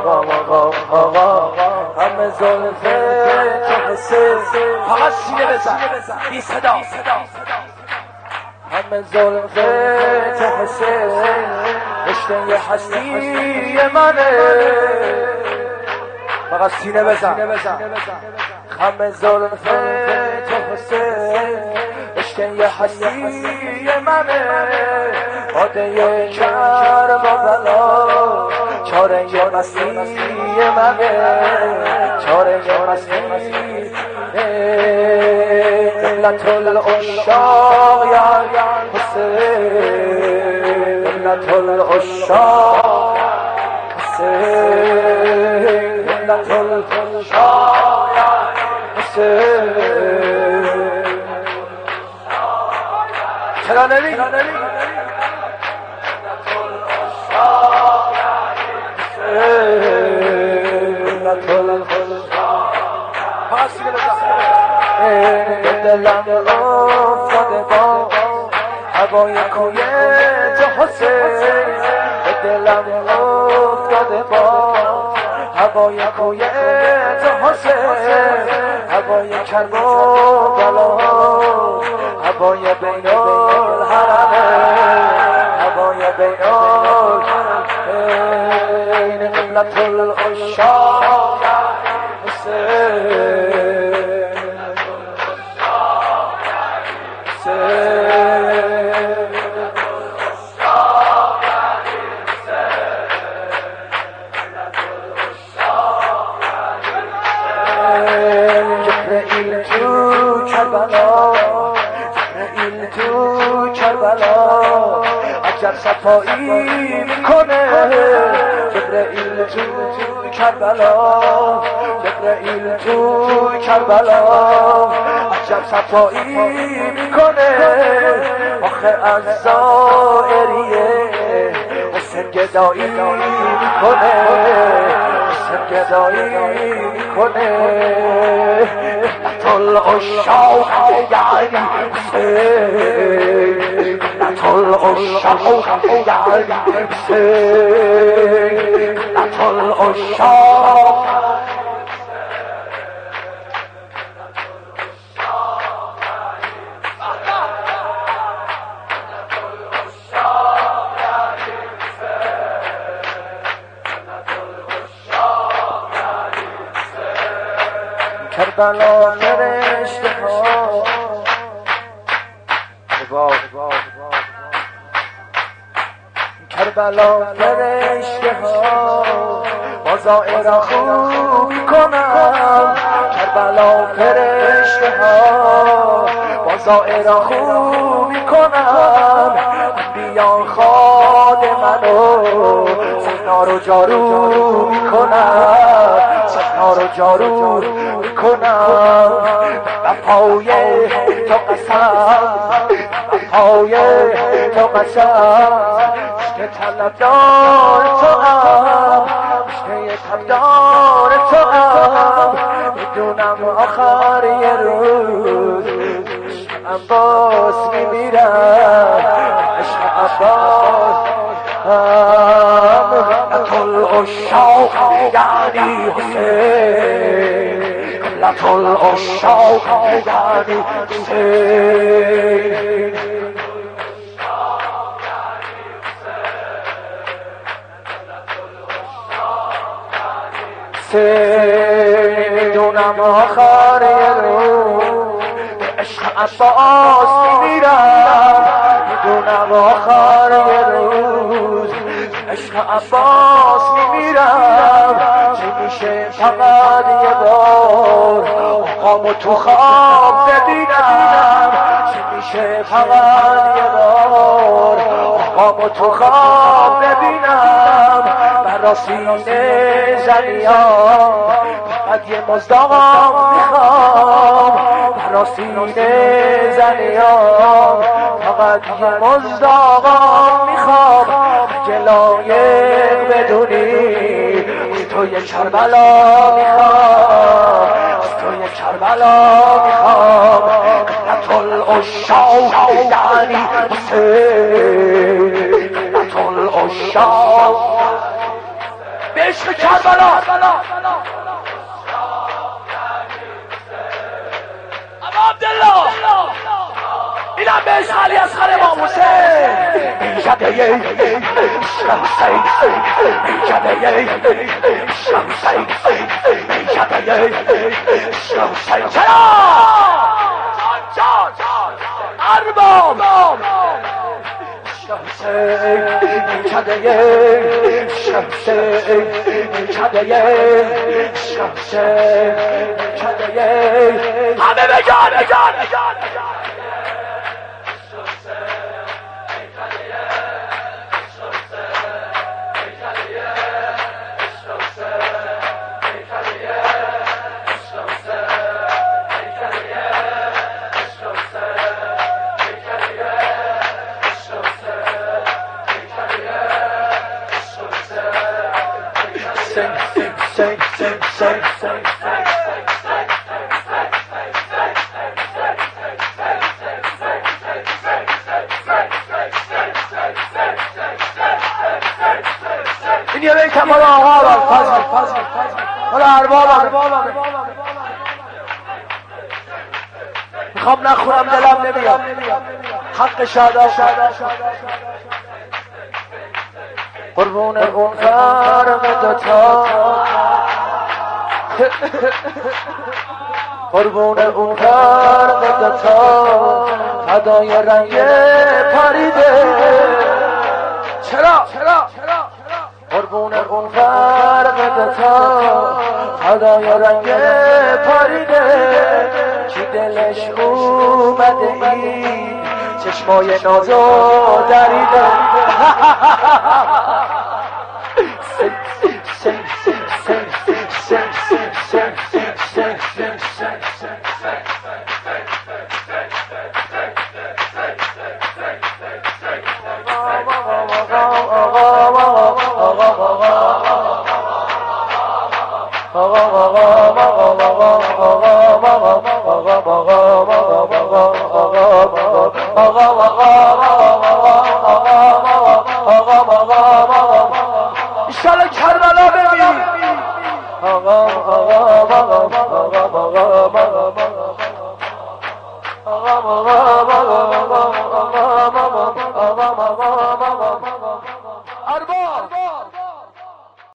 آقا همه زلفه تو حسه فقط سینه بزن بی صدا همه زلفه تو حسه رشته هستی منه فقط سینه بزن همه زلفه تو حسه رشته هستی منه باده کرم و بلا چاره مستی منه چاره مستی قلت العشاق یا حسین قلت العشاق حسین قلت العشاق یا حسین چرا نمی دلم افتاده با هوای کوی تو حسین دلم افتاده با هوای کوی تو حسین هوای کرب و بلا هوای بین الحرمین هوای بین الحرمین قلت العشاق حسین عجب صفایی میکنه جبرئیل تو کربلا جبرئیل تو کربلا عجب صفایی میکنه آخه از زائریه حسین گدایی میکنه حسین گدایی میکنه العشاق یعنی حسین العشاق یعنی حسین العشاق کربلا فرشته ها کربلا فرشته ها بازائر خوبی کنم کربلا فرشته ها بازائر خوبی کنم انبیا خاد منو صحنا رو جارو میکنم صحنا رو جارو میکنم وفای تو قسم وفای تو قسم عشق طلبدار تو هم عشق طلبدار تو هم میدونم آخر یه روز عشق عباس میمیرم عشق عباس قلت العشاق یعنی حسین قلت العشاق یعنی حسین میدونم آخر یه روز به عشق عباس میمیرم میدونم آخر یه روز به عشق عباس میمیرم چه میشه فقط یه بار آقامو تو خواب ببینم چه میشه فقط یه بار آقامو تو خواب ببینم برا سینه زنیام فقط یه مزداقم میخوام برا سینه زنیام فقط یه مزداقم میخوام اگه لایق بدونی از تو یه کربلا میخوام از تو یه کربلا میخوام قلت العشاق یعنی حسین قلت العشاق به عشق کربلا. اما عبدالله اینم به عشق علی اصغر امام حسین. میکده شمسین، میکده شمسین، میکده شمسین. چرا؟ جان ارباب شمسین، میکده شمسین، میکده شمسین، میکده. همه بگن این یه بیت مال آقا فضل مال ارباب. میخوام نخونم دلم نمیاد، حق شادا قربون اون فرق دوتا، قربون اون فرق دوتا، فدای رنگ پریده. چرا؟ قربون اون فرق دوتا، فدای رنگ پریده. کی دلش اومده ای چشمای نازو دریده. ایشالا کربلا ببین.